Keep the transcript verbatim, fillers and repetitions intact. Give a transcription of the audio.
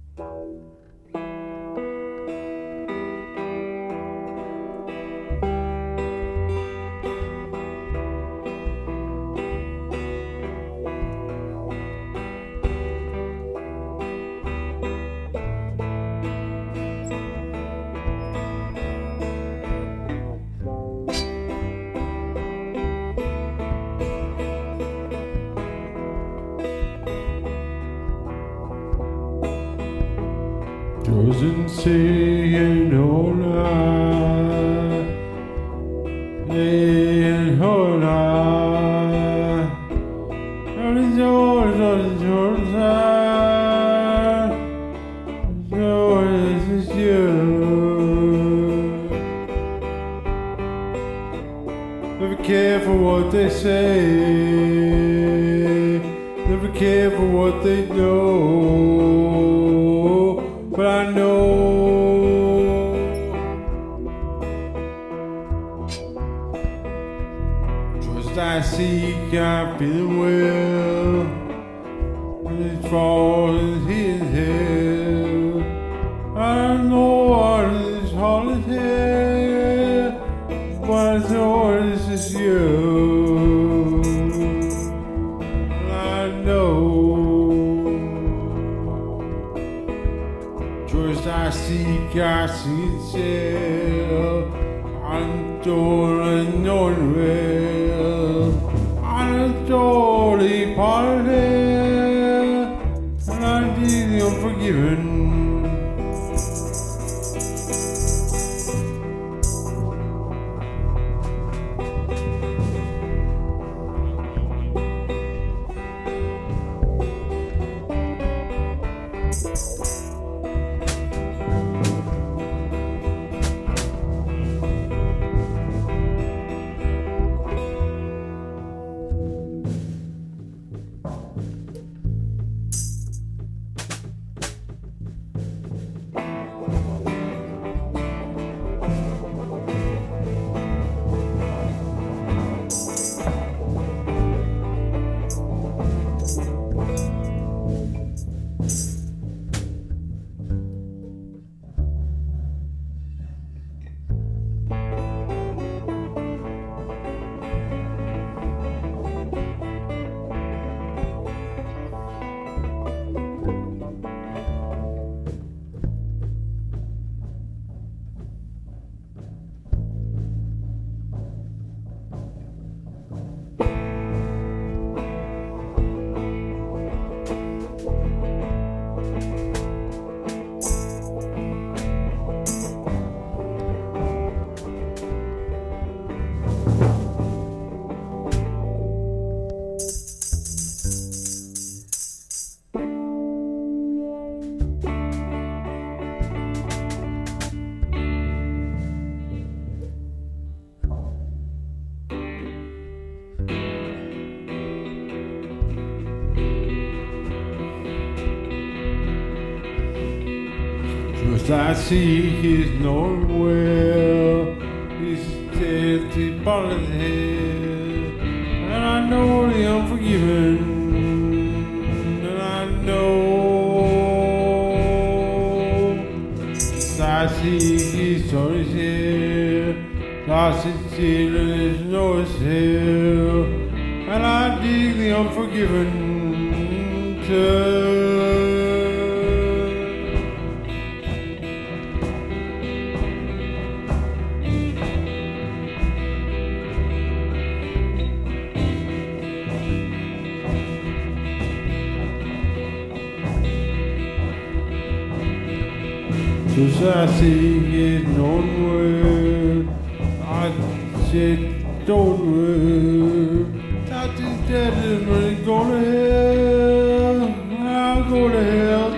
Doesn't say an old lie, saying whole lie. All the doors, all the doors are. So this is you. Never care for what they say. Never care for what they know. But I know just I seek, I feel well. When it falls, he is here. I know what is all is here, but I know this is you. And I know. Just I seek, I sincere. I'm doing no real. I'm totally part of it, and I need the unforgiven. Just I see he's nowhere. He's dead, he's bald head. And I know the unforgiven. And I know. Just I see he's on his head. Lost his children, there's no his here. And I dig the unforgiven too. Just I see it nowhere. I said don't worry. I just dead and really go to hell. I'll go to hell.